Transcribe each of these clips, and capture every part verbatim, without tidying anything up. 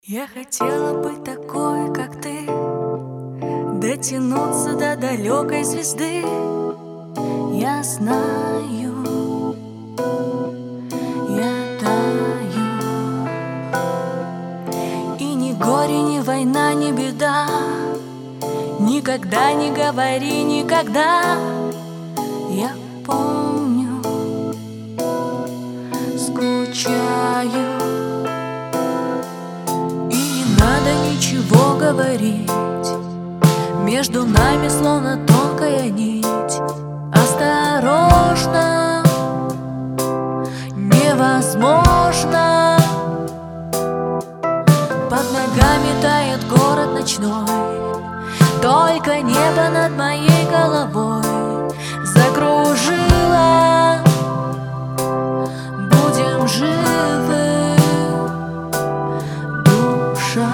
Я хотела быть такой, как ты, дотянуться до далекой звезды. Я знаю, я таю, и ни горе, ни война, ни беда. Никогда не говори никогда. Я помню, скучаю, и не надо ничего говорить. Между нами словно тонкая нить. Осторожно, невозможно. Под ногами тает город ночной, только небо над моей головой закружило. Будем живы, душа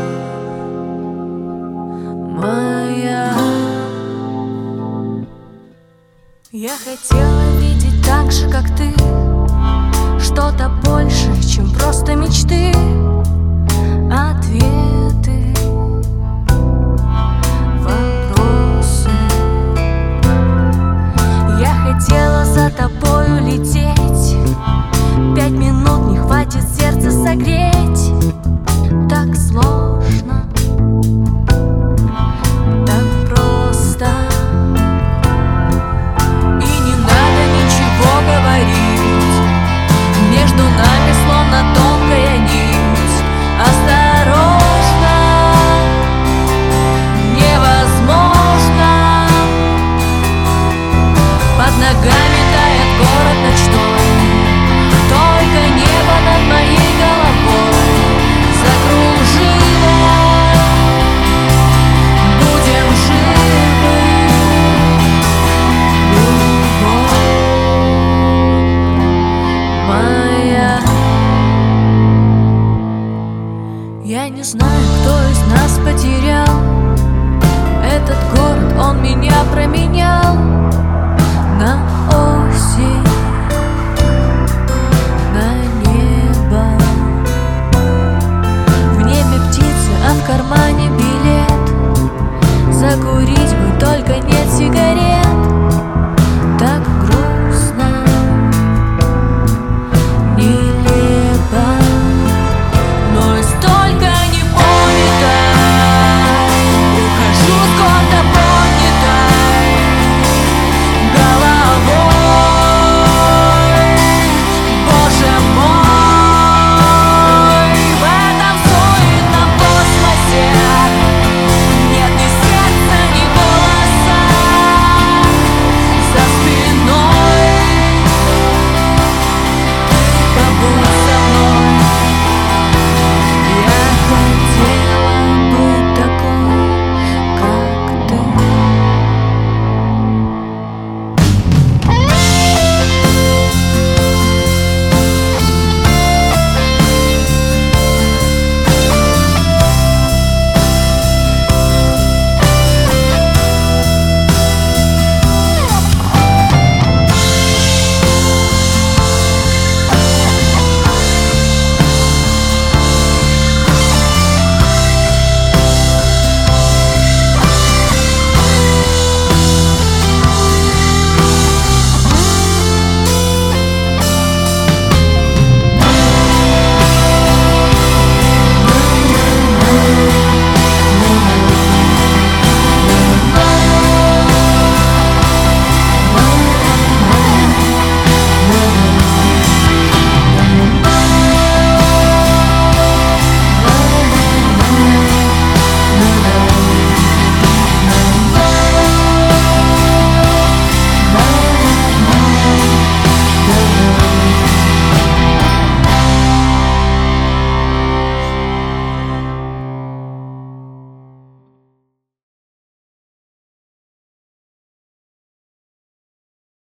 моя. Я хотела видеть так же, как ты, что-то больше, чем просто мечты. Ответы, вопросы. Я хотела за тобою лететь. Пять минут не хватит сердце согреть. Так сложно, так просто. И не надо ничего говорить. Между нами словно тонкая нить. Осторожно, невозможно. Под ногами тает город ночной, только небо над моей головой закружило. Будем живы, любовь моя. Я не знаю, кто из нас потерял этот город, он меня променял на осень, на небо. В небе птицы, а в кармане